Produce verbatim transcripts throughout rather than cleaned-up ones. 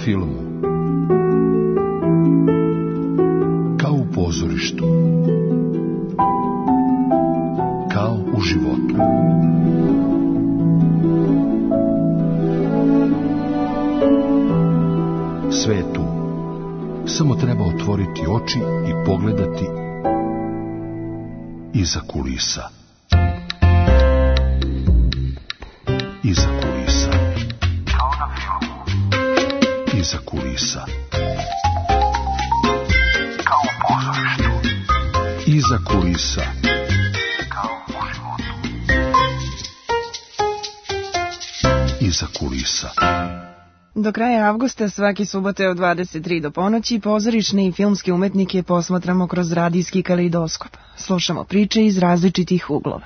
filmu, kao u pozorištu, kao u životu. Sve je tu. Samo treba otvoriti oči i pogledati iza kulisa. Iza kulisa. Kao na filmu. Iza kulisa. Kao u pozorištu. Iza kulisa. Kao u životu. Iza kulisa. Do kraja avgusta svake subote od dvadeset tri do ponoći pozorišne i filmske umetnike posmatramo kroz radijski kaleidoskop. Slušamo priče iz različitih uglova.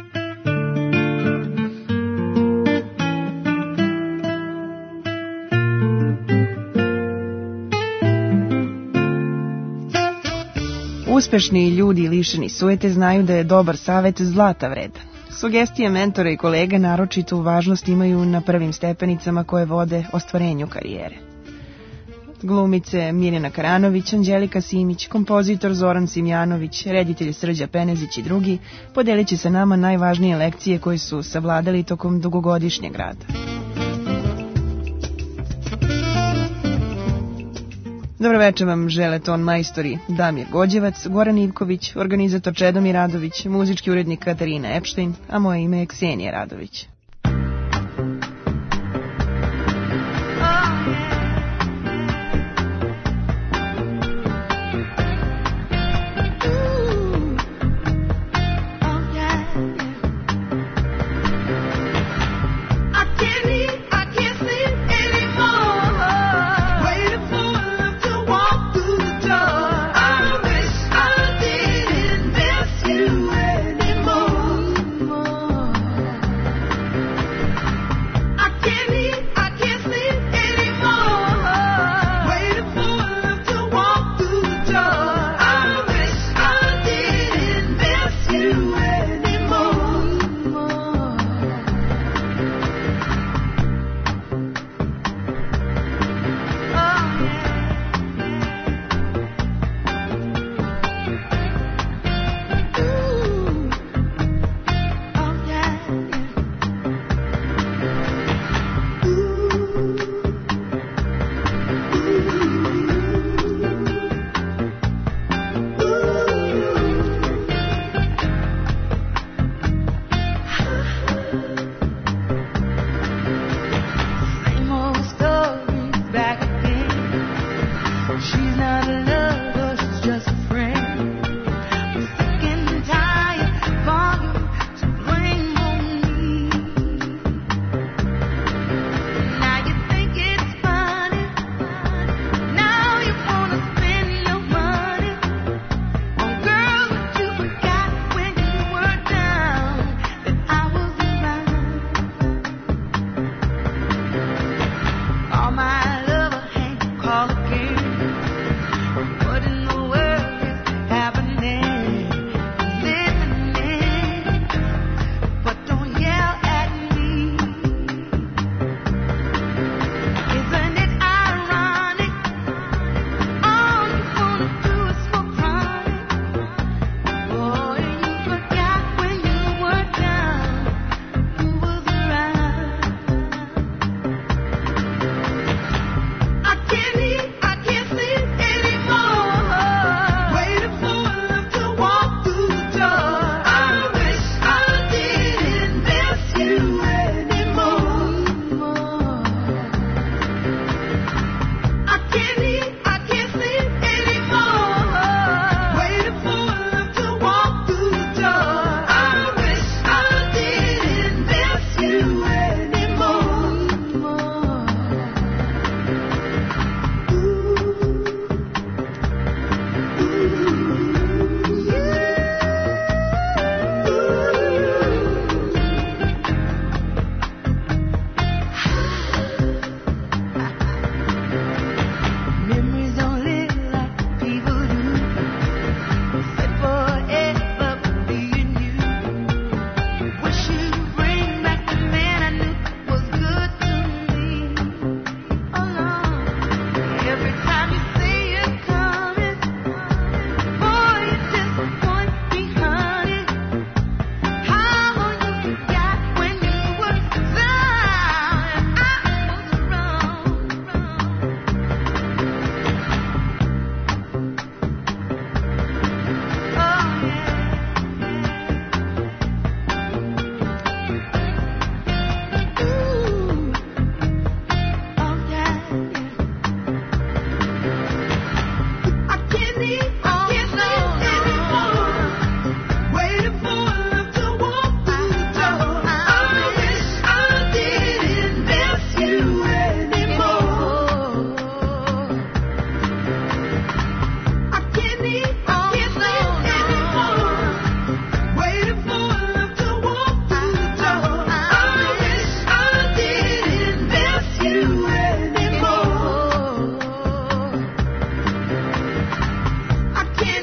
Uspešni ljudi lišeni sujete znaju da je dobar savet zlata vredan. Sugestije mentora i kolega naročitu važnost imaju na prvim stepenicama koje vode ostvarenju karijere. Glumice Mirjana Karanović, Anđelika Simić, kompozitor Zoran Simjanović, reditelj Srđa Penezić i drugi podelit će sa nama najvažnije lekcije koje su savladali tokom dugogodišnjeg rada. Dobroveče vam žele ton majstori Damir Gođevac, Goran Ivković, organizator Čedomir Radović, muzički urednik Katarina Epštajn, a moje ime je Ksenija Radović.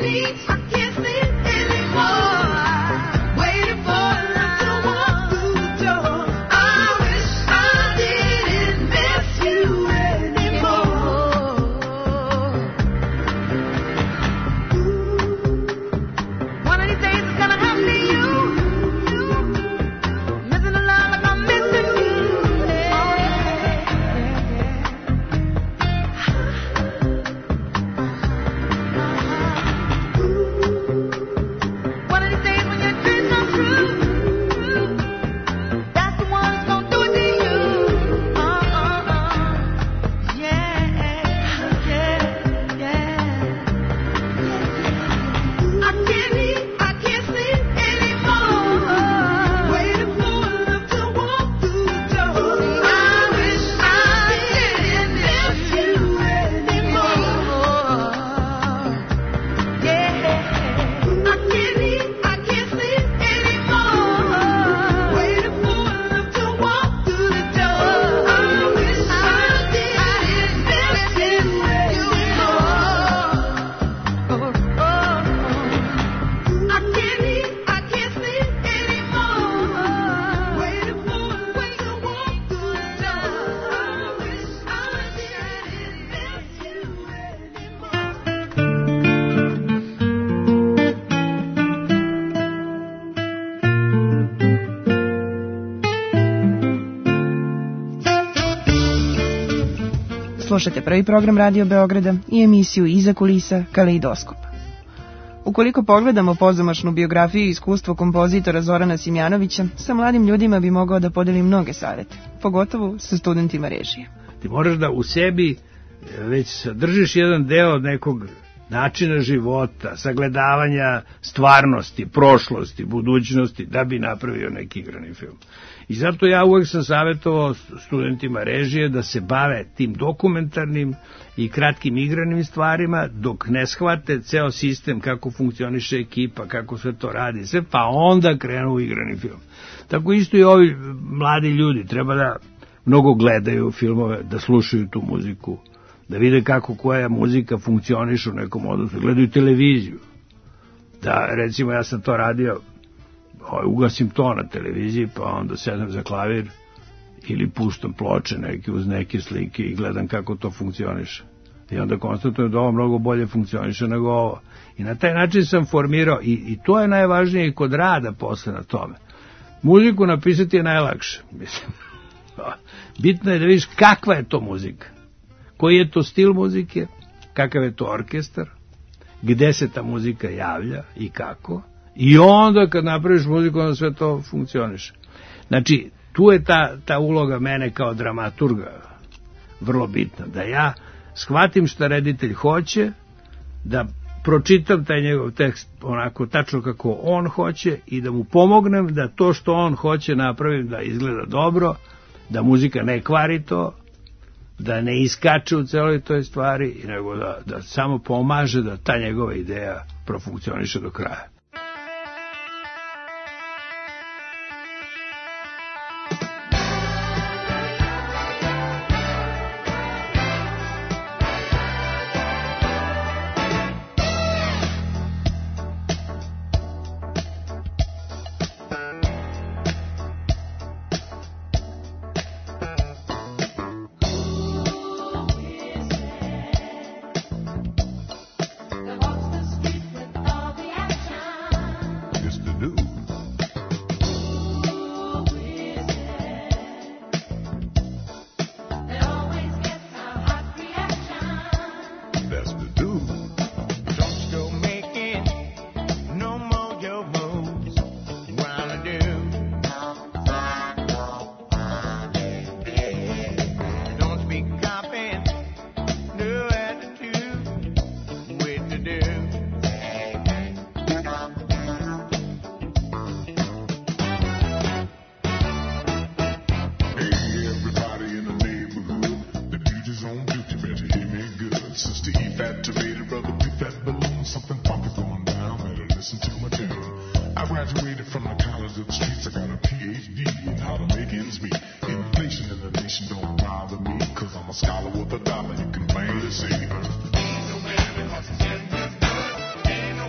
Slušate prvi program Radio Beograda i emisiju Iza kulisa Kaleidoskop. Ukoliko pogledamo pozamašnu biografiju i iskustvo kompozitora Zorana Simjanovića, sa mladim ljudima bi mogao da podeli mnoge savete, pogotovo sa studentima režije. Ti moraš da u sebi već sadržiš jedan deo nekog načina života, sagledavanja stvarnosti, prošlosti, budućnosti, da bi napravio neki igrani film. I zato ja uvek sam savjetovao studentima režije da se bave tim dokumentarnim i kratkim igranim stvarima, dok ne shvate ceo sistem, kako funkcioniše ekipa, kako sve to radi, sve, pa onda krenu u igrani film. Tako isto i ovi mladi ljudi treba da mnogo gledaju filmove, da slušaju tu muziku, da vide kako koja muzika funkcioniše u nekom odnosu, gledaju televiziju. Da, recimo, ja sam to radio, ugasim to na televiziji, pa onda sedem za klavir ili puštam ploče neke uz neke slike i gledam kako to funkcioniše. I onda konstatujem da ovo mnogo bolje funkcioniše nego ovo. I na taj način sam formirao, i, i to je najvažnije i kod rada posle na tome. Muziku napisati je najlakše, mislim. Bitno je da vidiš kakva je to muzika, koji je to stil muzike, kakav je to orkestar, gde se ta muzika javlja i kako. I onda kad napraviš muziku, onda sve to funkcioniše. Znači, tu je ta, ta uloga mene kao dramaturga vrlo bitna, da ja shvatim šta reditelj hoće, da pročitam taj njegov tekst onako tačno kako on hoće i da mu pomognem da to što on hoće napravim da izgleda dobro, da muzika ne kvari to, da ne iskače u celoj toj stvari, nego da, da samo pomaže da ta njegova ideja profunkcioniše do kraja. Ain't no man because his head is good. Ain't no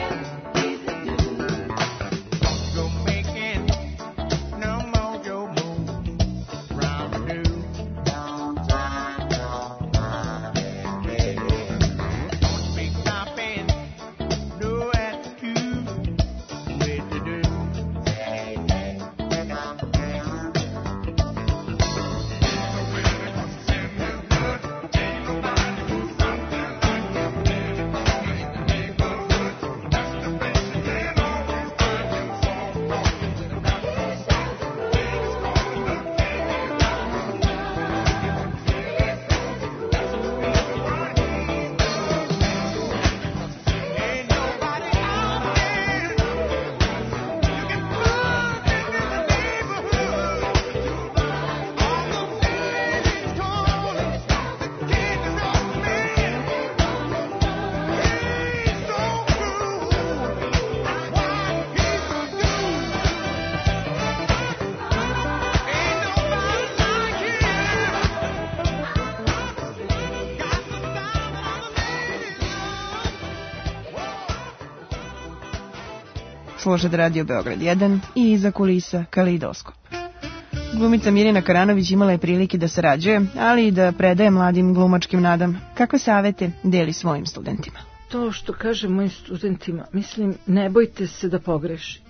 Slušate Radio Beograd jedan i iza kulisa Kaleidoskop. Glumica Mirjana Karanović imala je prilike da sarađuje, ali i da predaje mladim glumačkim nadam. Kakve savete deli svojim studentima? To što kažem mojim studentima, mislim, ne bojte se da pogrešite.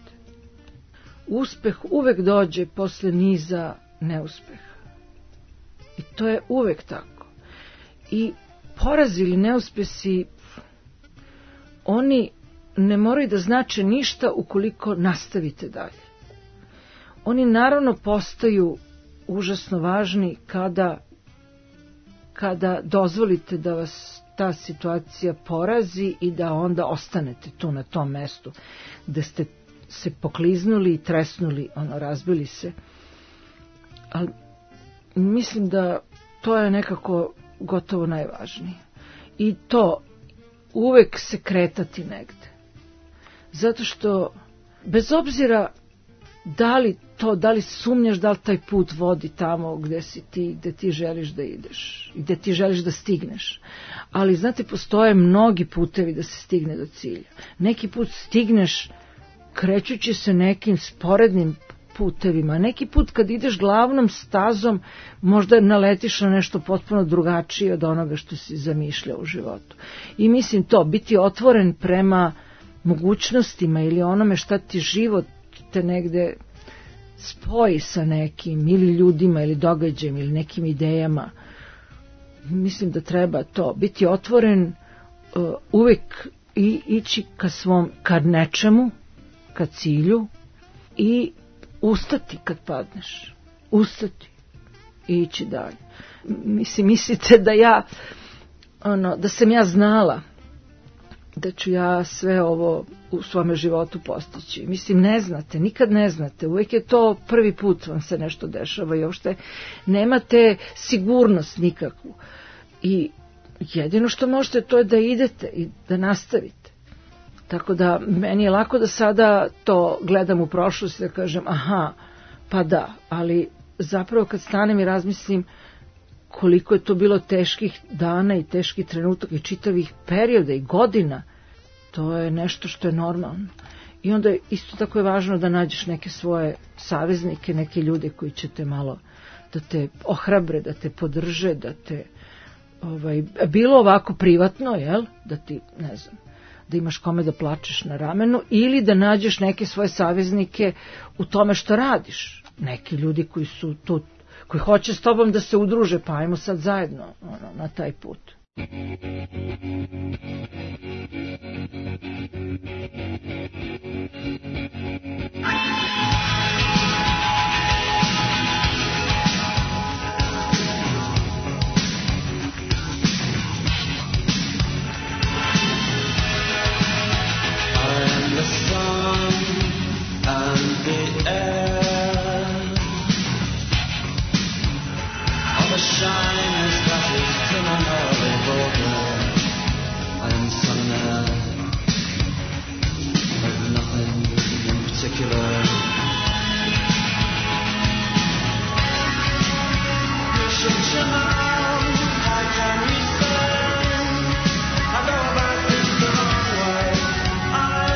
Uspeh uvek dođe posle niza neuspeha. I to je uvek tako. I porazi ili neuspesi, oni ne moraju da znače ništa ukoliko nastavite dalje. Oni naravno postaju užasno važni kada, kada dozvolite da vas ta situacija porazi i da onda ostanete tu na tom mestu gde ste se pokliznuli i tresnuli, ono, razbili se. Ali mislim da to je nekako gotovo najvažnije. I to uvek se kretati negde. Zato što, bez obzira da li to, da li sumnjaš da li taj put vodi tamo gde si ti, gde ti želiš da ideš i gde ti želiš da stigneš. Ali, znate, postoje mnogi putevi da se stigne do cilja. Neki put stigneš krećući se nekim sporednim putevima. Neki put kad ideš glavnom stazom možda naletiš na nešto potpuno drugačije od onoga što si zamišljao u životu. I mislim to, biti otvoren prema mogućnostima ili onome šta ti život te negde spoji sa nekim ili ljudima ili događajem ili nekim idejama. Mislim da treba to, biti otvoren, uh, uvek i ići ka svom, ka nečemu, ka cilju i ustati kad padneš. Ustati i ići dalje. Mislim, mislite da ja, ono, da sam ja znala da ću ja sve ovo u svome životu postići. Mislim, ne znate, nikad ne znate. Uvijek je to prvi put vam se nešto dešava i uopšte nemate sigurnost nikakvu. I jedino što možete to je da idete i da nastavite. Tako da meni je lako da sada to gledam u prošlost i da kažem aha, pa da, ali zapravo kad stanem i razmislim koliko je to bilo teških dana i teških trenutaka i čitavih perioda i godina, to je nešto što je normalno. I onda isto tako je važno da nađeš neke svoje saveznike, neke ljude koji će te malo da te ohrabre, da te podrže, da te ovaj, bilo ovako privatno, jel? Da ti, ne znam, da imaš kome da plačeš na ramenu ili da nađeš neke svoje saveznike u tome što radiš. Neki ljudi koji su tu, koji hoće s tobom da se udruže, pa ajmo sad zajedno ono, na taj put. I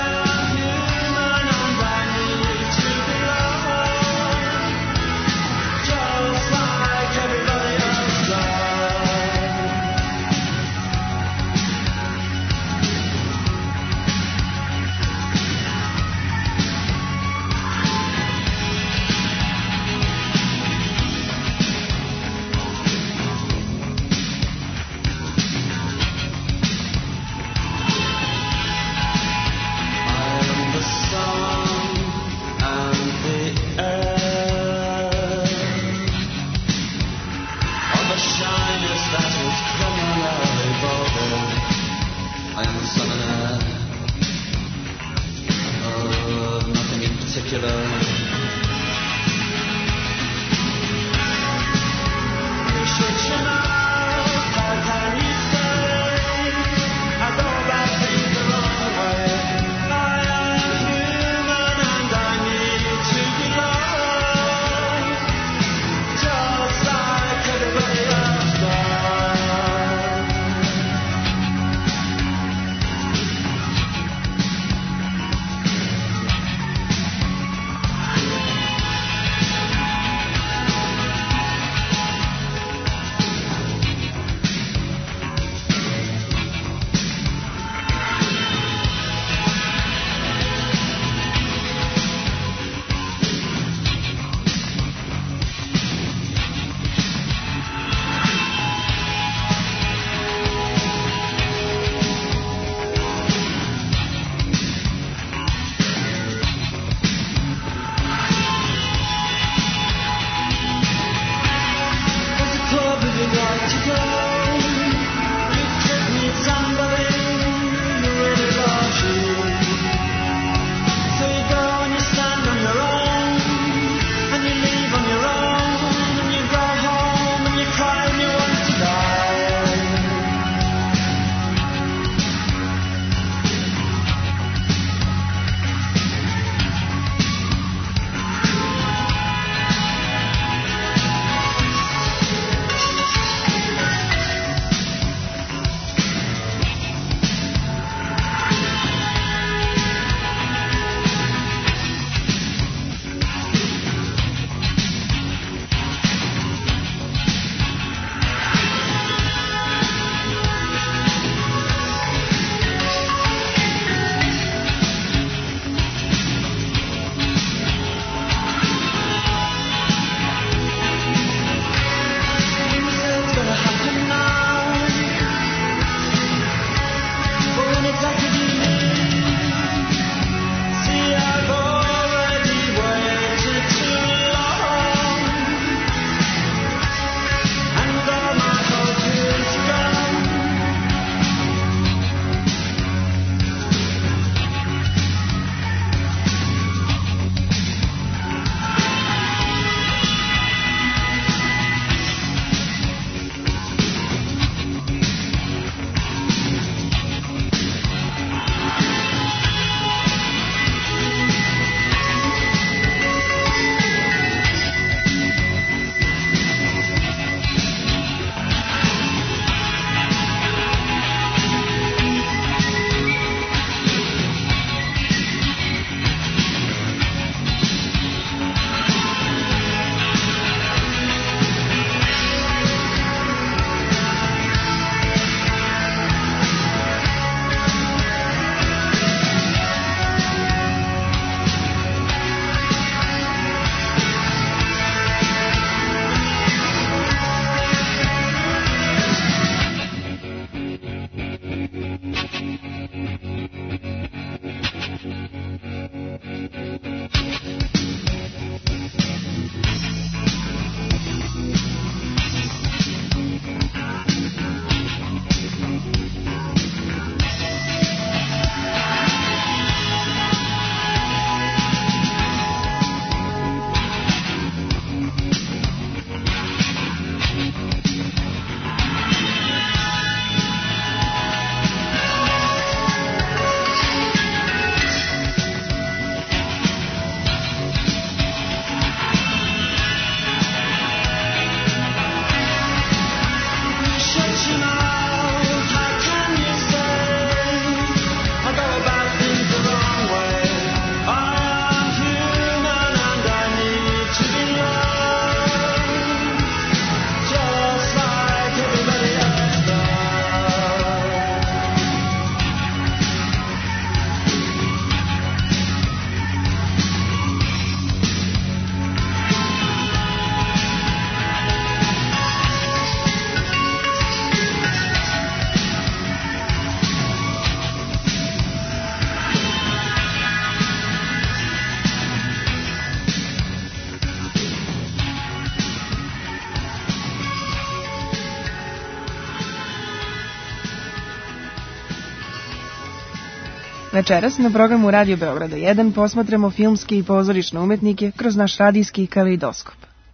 Večeras na programu Radio Beograda jedan posmatramo filmske i pozorišne umetnike kroz naš radijski kaleidoskop.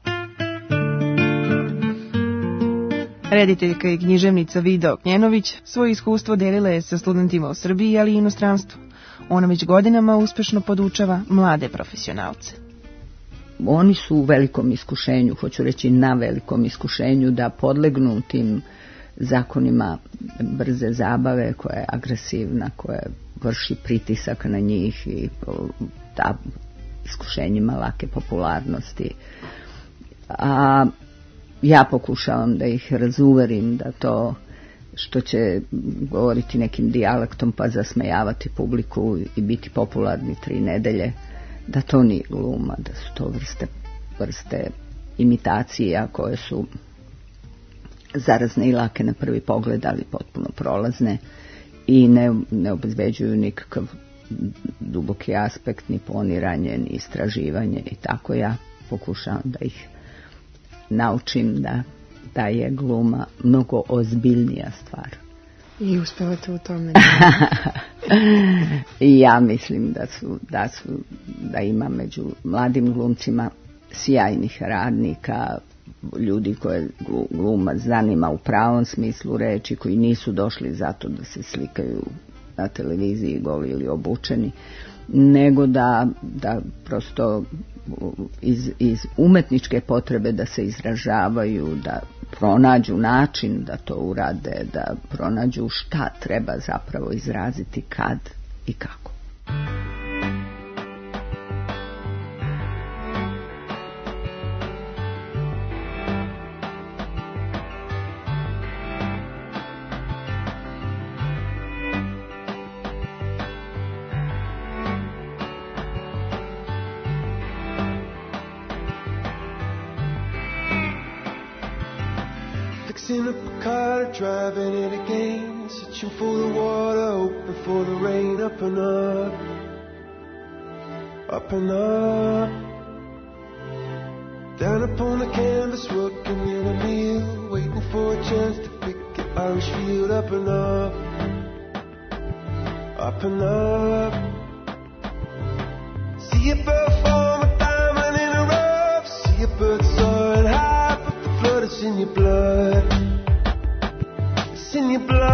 Rediteljka i književnica Vida Oknjenović svoje iskustvo delila je sa studentima u Srbiji, ali i inostranstvu. Ona već godinama uspešno podučava mlade profesionalce. Oni su u velikom iskušenju, hoću reći na velikom iskušenju, da podlegnu tim zakonima brze zabave koja je agresivna, koja vrši pritisak na njih i da iskušenjima lake popularnosti. A ja pokušavam da ih razuverim da to što će govoriti nekim dijalektom pa zasmejavati publiku i biti popularni tri nedelje, da to nije gluma, da su to vrste, vrste imitacija koje su zarazne i lake na prvi pogled, ali potpuno prolazne i ne, ne obezbeđuju nikakav duboki aspekt, ni poniranje, ni istraživanje i tako ja pokušavam da ih naučim da, da je gluma mnogo ozbiljnija stvar. I uspevate u tome. I ja mislim da su, da su, da ima među mladim glumcima sjajnih radnika, ljudi koje gluma zanima u pravom smislu reči, koji nisu došli zato da se slikaju na televiziji goli ili obučeni, nego da, da prosto iz, iz umetničke potrebe da se izražavaju, da pronađu način da to urade, da pronađu šta treba zapravo izraziti kad i kako. Fixing up a car, driving it again, searching for the water, hoping for the rain. Up and up, up and up, down upon the canvas, working in a mill, waiting for a chance to pick an Irish field. Up and up, up and up, see a bird form a diamond in a rough, see a bird soaring high, but the flood is in your blood. It's in your blood.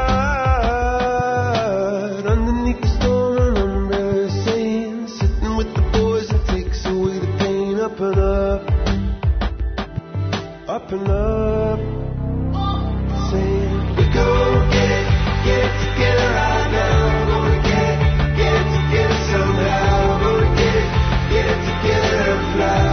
Underneath the storm, an umbrella saying, sitting with the boys and takes away the pain. Up and up, up and up, saying, we gon' get it, get it together right now. Gonna get it, get it together somehow. Gonna get it, get it together and fly.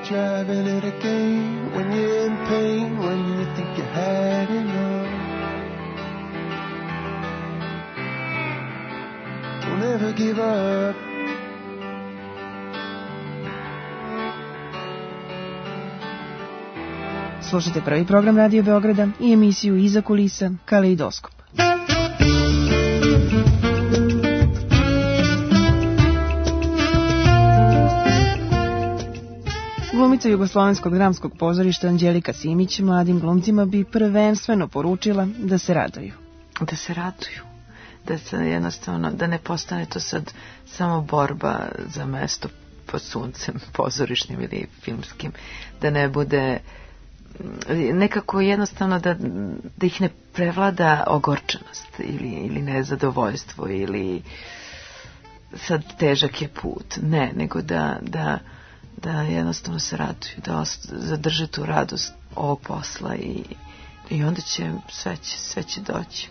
driving it again. When you're in pain, when you think you had enough. Don't ever give up. Slušajte prvi program Radio Beograda i emisiju Iza kulisa Kaleidoskop. Glumica Jugoslovenskog dramskog pozorišta Anđelika Simić mladim glumcima bi prvenstveno poručila da se raduju. Da se raduju. Da se jednostavno, da ne postane to sad samo borba za mesto pod suncem, pozorišnim ili filmskim. Da ne bude nekako jednostavno da, da ih ne prevlada ogorčenost ili, ili nezadovoljstvo ili sad težak je put. Ne, nego da, da, da jednostavno se raduju, da ost, zadrže tu radost ovog posla i, i onda će sve, će sve će doći.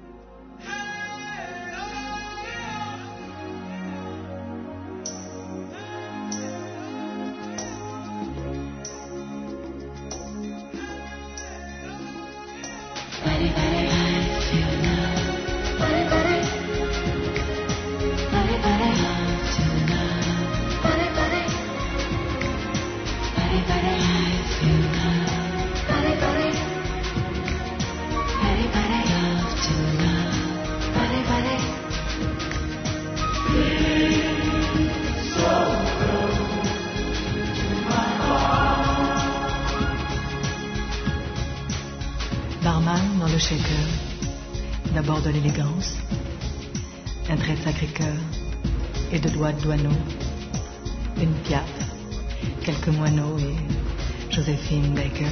Barman dans le shaker, d'abord de l'élégance, un trait de Sacré-Cœur et de doigts de Douaneau, une Piaf, quelques moineaux et Joséphine Baker.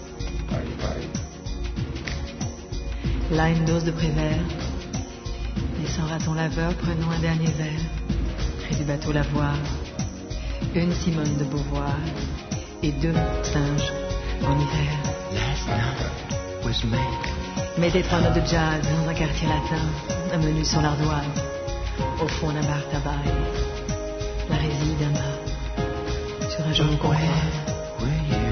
Là une dose de Prévert, et sans raton laveur prenons un dernier verre, près du bateau lavoir, une Simone de Beauvoir et deux singes en hiver. Last night was made. Mais des trois notes de jazz dans un quartier latin, un menu sur l'ardoise, au fond d'un bar tabac, la résille d'un mât, sur un jaune comptoir. Were you?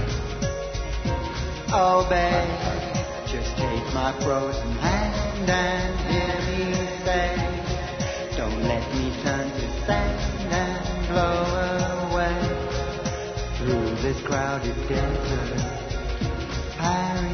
Oh, babe, just take my frozen hand and hear me say, don't let me turn to sand and blow away through this crowded desert. Paris.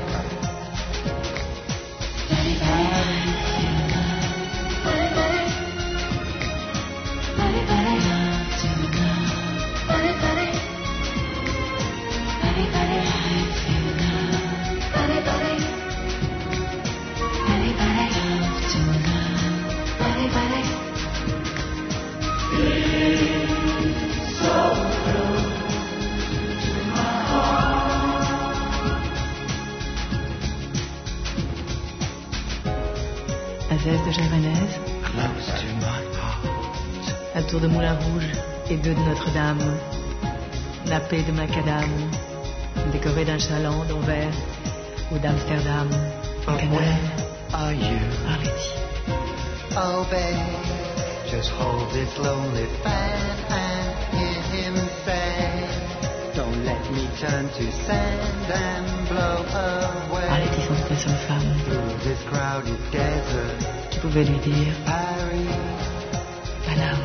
Azès de Javanaise, Close to my heart. un tour de Moulin Rouge et deux de Notre-Dame, nappé de macadam, décoré d'un chaland d'Anvers ou d'Amsterdam, au But canal, where are you? Arletty. Oh, babe, just hold this lonely fan and hear him say, don't let me turn to sand and blow away Arletty, son station de femme, through this crowded desert. qui pouvait lui dire Paris. pas là.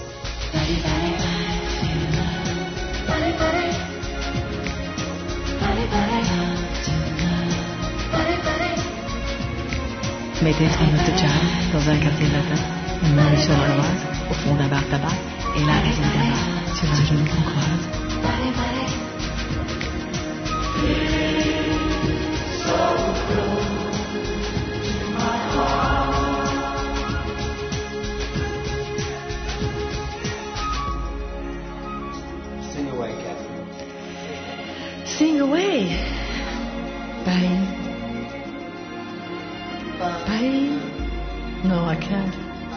Mettez trois notes de jazz dans un quartier latin, une menu sur l'ardoise, au fond d'un bar tabac, et la résine d'un mât, sur un genou qu'on croise. Sing away, Catherine. Sing away. Paris. Paris. No, I can't.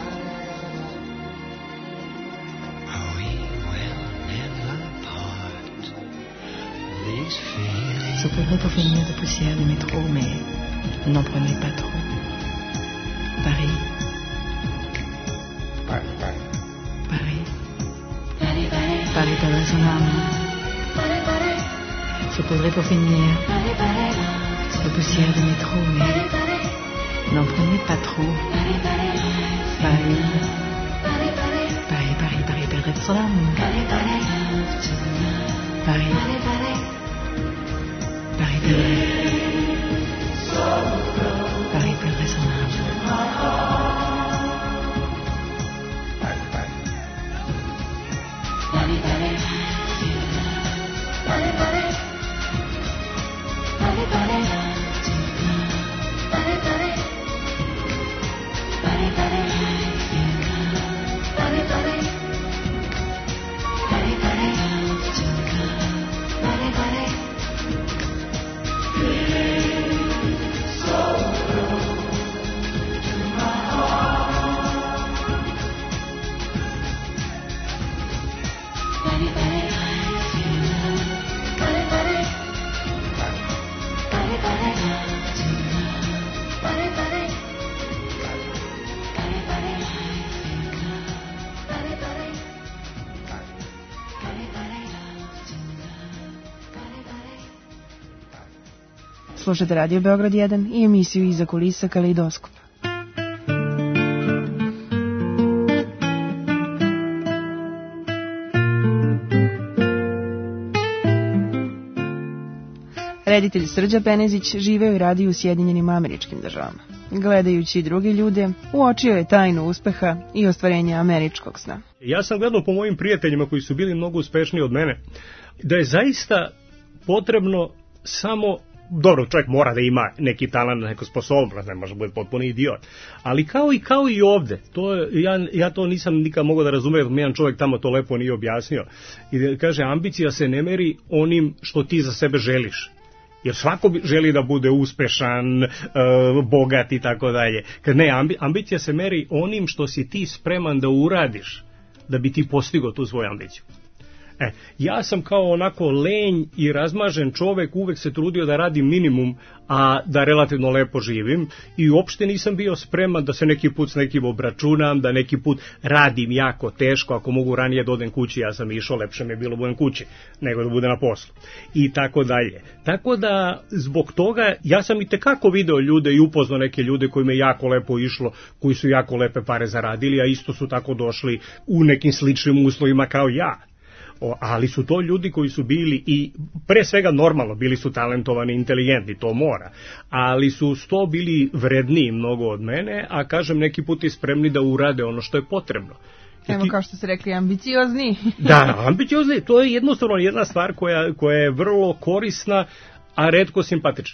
We will never part. These feelings. Saupoudrez pour finir de poussière du métro, mais n'en prenez pas trop. Paris. Paris, Paris. Paris. Paris perdrait son âme. saupoudré pour finir. La poussière de métro, mais n'en prenez pas trop. Paris, Paris, Paris, Paris perdrait son âme. Paris, Paris, Paris perdrait, Paris perdrait son âme. Slušate Radio Beograd jedan i emisiju Iza kulisa Kaleidoskop. Reditelj Srđa Penezić živeo i radi u Sjedinjenim Američkim Državama. Gledajući druge ljude, uočio je tajnu uspeha i ostvarenja američkog sna. Ja sam gledao po mojim prijateljima koji su bili mnogo uspešniji od mene, da je zaista potrebno samo, dobro, čovjek mora da ima neki talant, neku sposobnost, ne može biti potpuno idiot, ali kao i kao i ovde, to je, ja, ja to nisam nikad mogao da razumijem, jedan čovjek tamo to lepo nije objasnio, i da kaže, ambicija se ne meri onim što ti za sebe želiš. Jer svako želi da bude uspešan, e, bogat i tako dalje. Kad ne, ambi, ambicija se meri onim što si ti spreman da uradiš da bi ti postigao tu svoju ambiciju. E, ja sam kao onako lenj i razmažen čovek uvek se trudio da radim minimum, a da relativno lepo živim i uopšte nisam bio spreman da se neki put s nekim obračunam, da neki put radim jako teško, ako mogu ranije da odem kući, ja sam išao, lepše mi je bilo da budem kući nego da budem na poslu i tako dalje. Tako da zbog toga ja sam i tekako video ljude i upoznao neke ljude kojima je jako lepo išlo, koji su jako lepe pare zaradili, a isto su tako došli u nekim sličnim uslovima kao ja. O, ali su to ljudi koji su bili i pre svega normalno, bili su talentovani, inteligentni, to mora, ali su sto bili vredniji mnogo od mene, a kažem neki put i spremni da urade ono što je potrebno. Evo kao što ste rekli, ambiciozni. Da, ambiciozni, to je jednostavno jedna stvar koja, koja je vrlo korisna, a retko simpatična.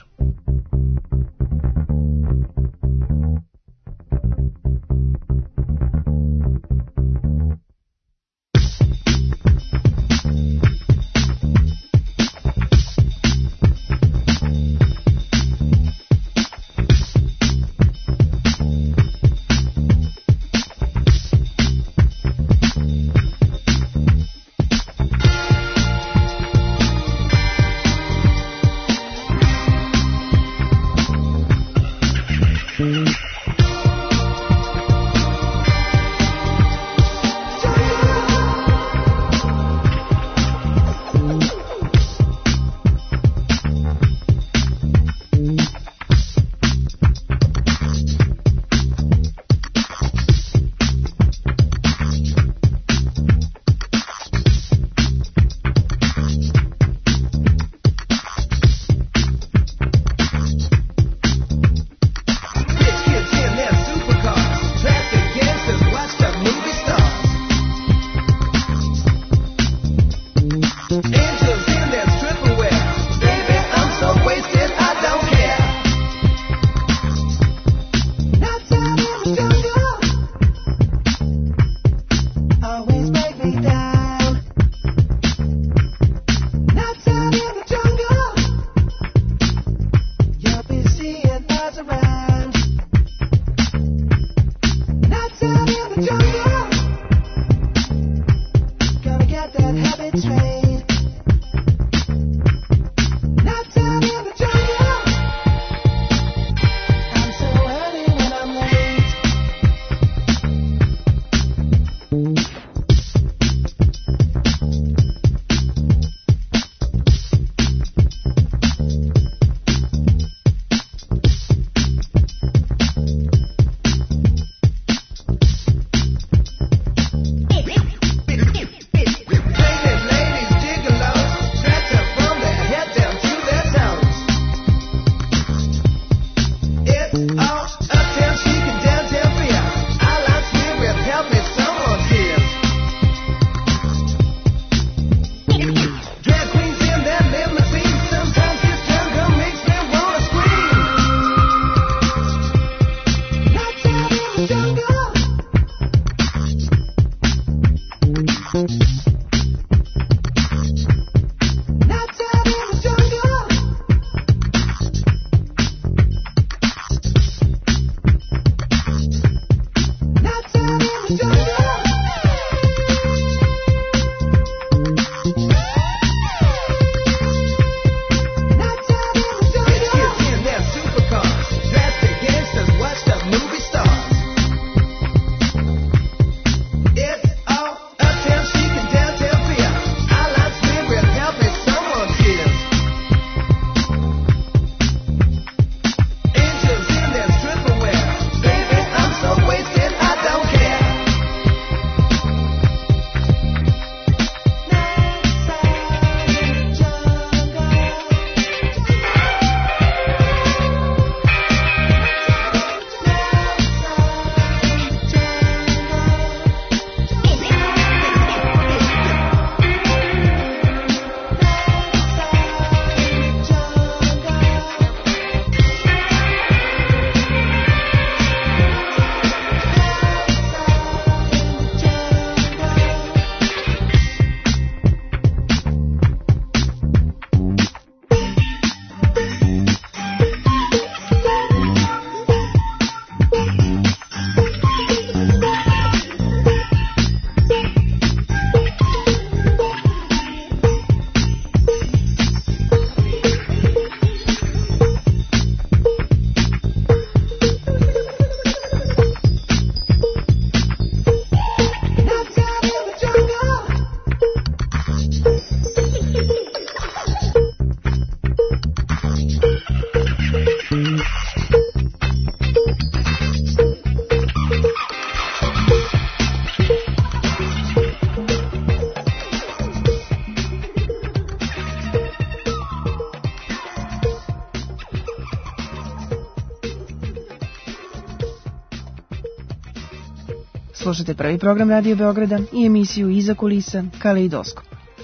Slušate prvi program Radio Beograda i emisiju Iza kulisa Kaleidoskop.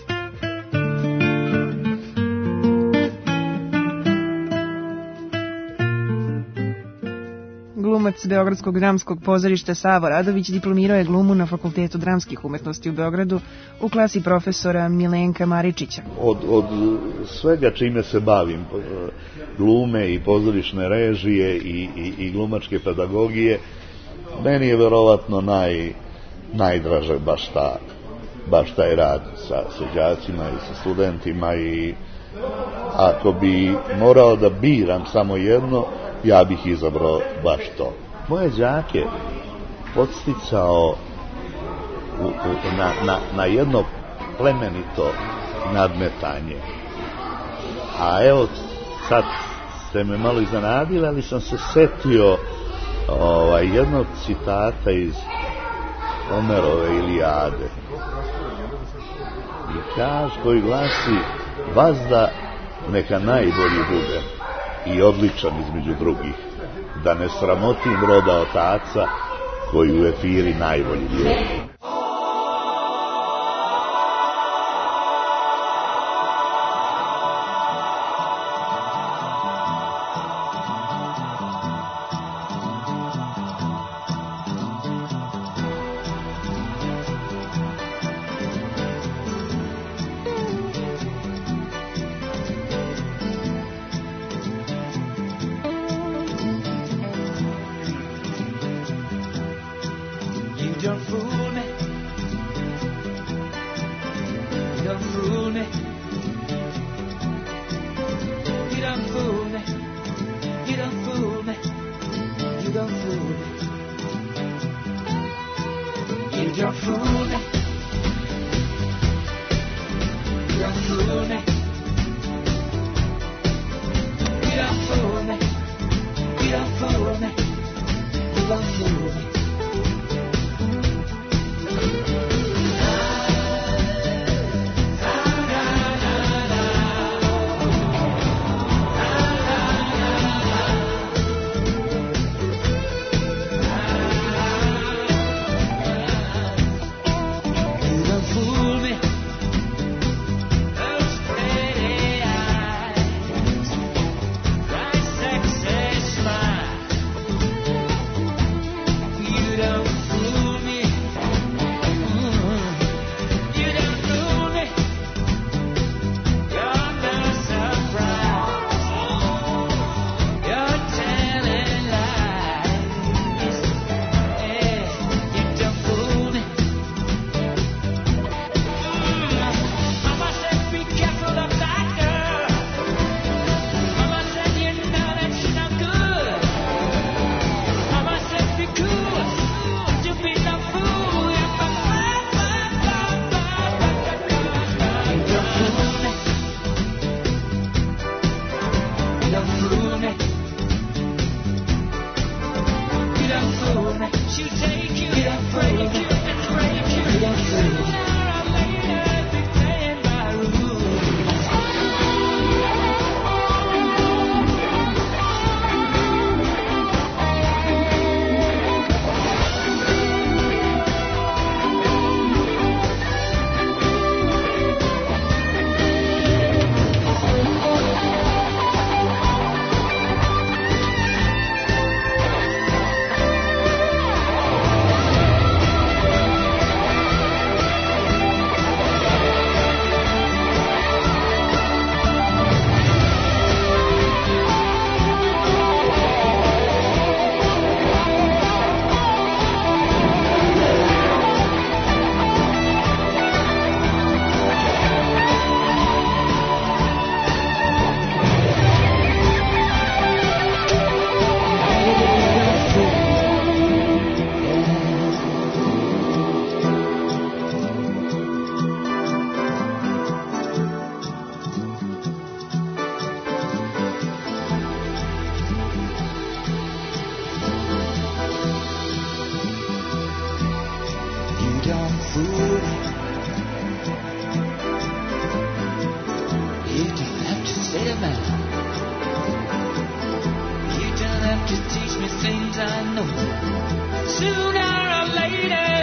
Glumac Beogradskog dramskog pozorišta Savo Radović diplomirao je glumu na Fakultetu dramskih umetnosti u Beogradu u klasi profesora Milenka Maričića. Od, od svega čime se bavim, glume i pozorišne režije i, i, i glumačke pedagogije, meni je verovatno naj, najdraže baš, ta, baš taj rad sa, sa đacima i sa studentima, i ako bi morao da biram samo jedno, ja bih izabrao baš to. Moje đake podsticao u, u, na, na, na jedno plemenito nadmetanje. A evo, sad ste me malo iznenadili, ali sam se setio ovaj, jednog citata iz Homerove Ilijade. I kaže, koji glasi: vazda neka najbolji bude i odličan između drugih, da ne sramotim roda otaca koji u efiri najbolji ljudi. Sooner or later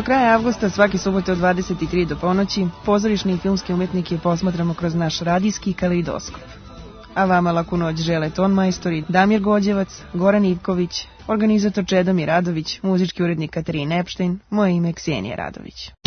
Do kraja avgusta svake subote od dvadeset tri do ponoći pozorišne i filmske umetnike posmatramo kroz naš radijski kaleidoskop. A vama laku noć žele tonmajstori Damir Gođevac, Goran Ivković, organizator Čedomir Radović, muzički urednik Katarina Epštajn, moje ime je Ksenija Radović.